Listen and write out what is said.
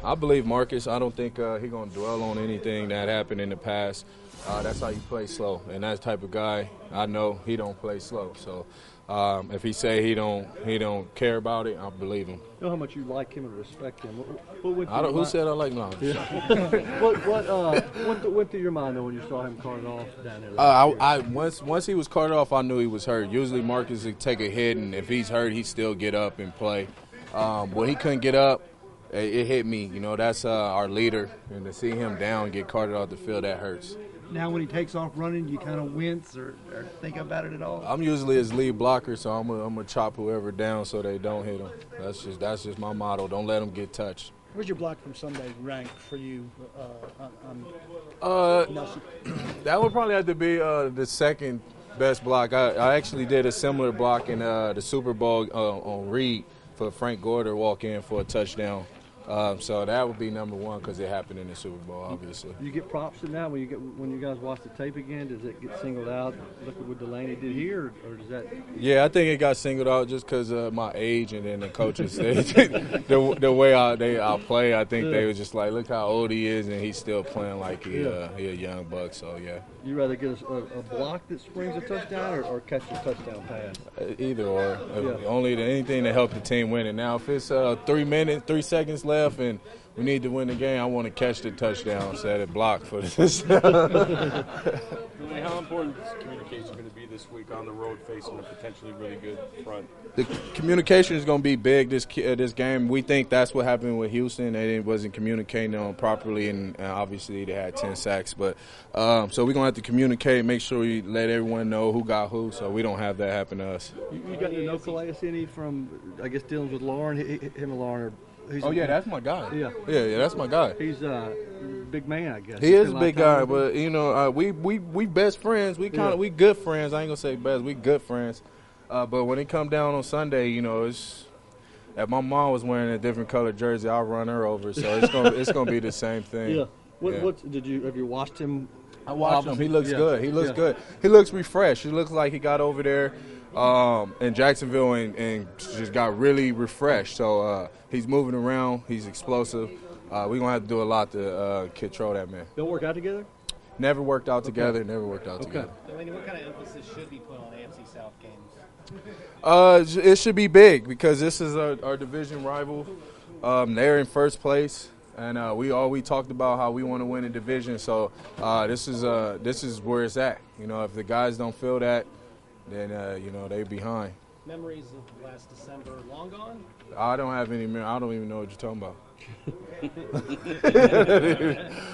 I believe Marcus. I don't think he's going to dwell on anything that happened in the past. That's how you play slow, and that type of guy, I know he don't play slow. So if he say he don't care about it, I believe him. You know how much you like him and respect him. Who said I like him? Yeah. what went through your mind though when you saw him carted off down there? Once he was carted off, I knew he was hurt. Usually Marcus would take a hit, and if he's hurt, he still get up and play. When he couldn't get up, it hit me. You know, that's our leader, and to see him down, get carted off the field, that hurts. Now when he takes off running, you kind of wince or think about it at all? I'm usually his lead blocker, so I'm gonna chop whoever down so they don't hit him. That's just my motto. Don't let him get touched. Where's your block from Sunday rank for you? That would probably have to be the second best block. I actually did a similar block in the Super Bowl on Reed for Frank Gore to walk in for a touchdown. So that would be number one because it happened in the Super Bowl, obviously. You get props in that when you guys watch the tape again? Does it get singled out? Look at what Delaney did here, or does that? Yeah, I think it got singled out just because of my age, and then the coaches the way I play. I think they were just like, look how old he is, and he's still playing like he a young buck. So yeah. You rather get a block that springs a touchdown, or catch a touchdown pass? Either or. Only anything to help the team win. And now if it's 3 seconds left and we need to win the game, I want to catch the touchdown instead of block for this. How important is communication going to be this week on the road facing a potentially really good front? The communication is going to be big this game. We think that's what happened with Houston. They wasn't communicating on properly, and obviously they had 10 sacks. But so we're going to have to communicate, make sure we let everyone know who got who, so we don't have that happen to us. You got to know Calais any from, I guess, dealing with Lauren? Him and Lauren are. That's my guy. Yeah, that's my guy. He's a big man, I guess. He is a big guy, but you know, we best friends. We good friends. I ain't gonna say best. We good friends. But when it come down on Sunday, you know, it's if my mom was wearing a different color jersey, I'll run her over. So it's gonna be the same thing. Yeah. Have you watched him? I watched him. He looks good. He looks good. He looks refreshed. He looks like he got over there in Jacksonville and just got really refreshed. So he's moving around. He's explosive. We're going to have to do a lot to control that man. They'll work out together? Never worked out together. Never worked out together. Delaney, what kind of emphasis should be put on AFC South games? It should be big because this is our division rival. They're in first place. And we talked about how we want to win a division. So this is where it's at. You know, if the guys don't feel that, then they're behind. Memories of last December long gone? I don't have any. I don't even know what you're talking about.